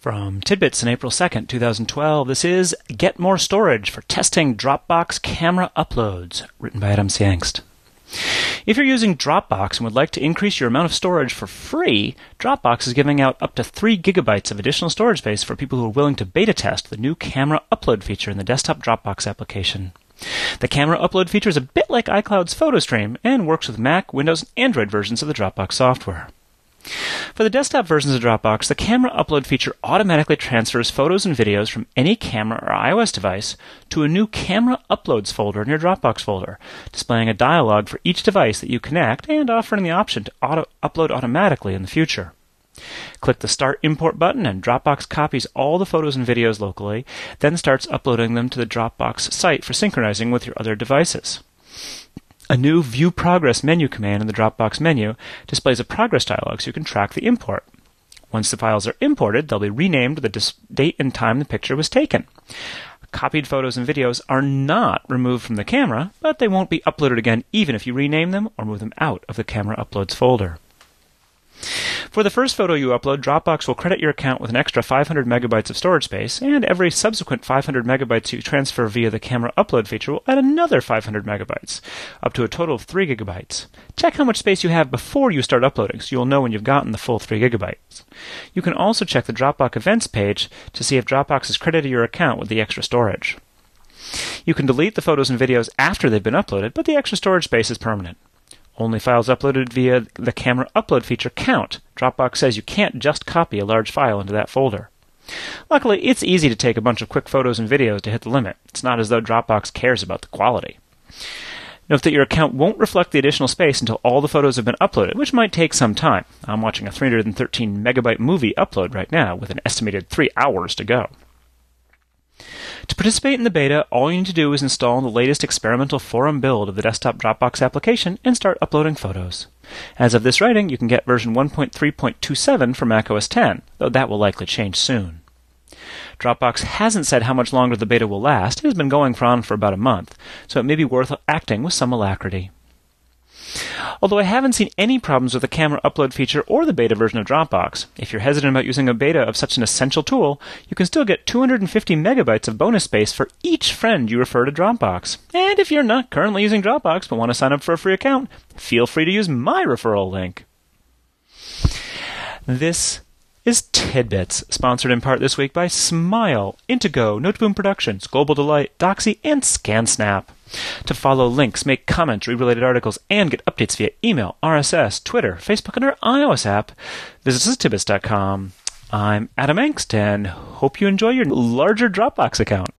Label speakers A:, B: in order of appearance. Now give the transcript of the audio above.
A: From Tidbits on April 2nd, 2012, this is Get More Storage for Testing Dropbox Camera Uploads, written by Adam Siangst. If you're using Dropbox and would like to increase your amount of storage for free, Dropbox is giving out up to 3 gigabytes of additional storage space for people who are willing to beta test the new camera upload feature in the desktop Dropbox application. The camera upload feature is a bit like iCloud's PhotoStream and works with Mac, Windows, and Android versions of the Dropbox software. For the desktop versions of Dropbox, the camera upload feature automatically transfers photos and videos from any camera or iOS device to a new camera uploads folder in your Dropbox folder, displaying a dialog for each device that you connect and offering the option to upload automatically in the future. Click the Start Import button and Dropbox copies all the photos and videos locally, then starts uploading them to the Dropbox site for synchronizing with your other devices. A new View Progress menu command in the Dropbox menu displays a progress dialog so you can track the import. Once the files are imported, they'll be renamed with the date and time the picture was taken. Copied photos and videos are not removed from the camera, but they won't be uploaded again even if you rename them or move them out of the Camera Uploads folder. For the first photo you upload, Dropbox will credit your account with an extra 500 megabytes of storage space, and every subsequent 500 megabytes you transfer via the camera upload feature will add another 500 megabytes, up to a total of 3 gigabytes. Check how much space you have before you start uploading, so you'll know when you've gotten the full 3 gigabytes. You can also check the Dropbox events page to see if Dropbox has credited your account with the extra storage. You can delete the photos and videos after they've been uploaded, but the extra storage space is permanent. Only files uploaded via the camera upload feature count. Dropbox says you can't just copy a large file into that folder. Luckily, it's easy to take a bunch of quick photos and videos to hit the limit. It's not as though Dropbox cares about the quality. Note that your account won't reflect the additional space until all the photos have been uploaded, which might take some time. I'm watching a 313 megabyte movie upload right now with an estimated 3 hours to go. To participate in the beta, all you need to do is install the latest experimental forum build of the desktop Dropbox application and start uploading photos. As of this writing, you can get version 1.3.27 for macOS 10, though that will likely change soon. Dropbox hasn't said how much longer the beta will last. It has been going on for about a month, so it may be worth acting with some alacrity. Although I haven't seen any problems with the camera upload feature or the beta version of Dropbox, if you're hesitant about using a beta of such an essential tool, you can still get 250 megabytes of bonus space for each friend you refer to Dropbox. And if you're not currently using Dropbox but want to sign up for a free account, feel free to use my referral link. This is Tidbits, sponsored in part this week by Smile, Intego, Noteboom Productions, Global Delight, Doxy, and ScanSnap. To follow links, make comments, read related articles, and get updates via email, RSS, Twitter, Facebook, and our iOS app, visit Tidbits.com. I'm Adam Angst, and hope you enjoy your larger Dropbox account.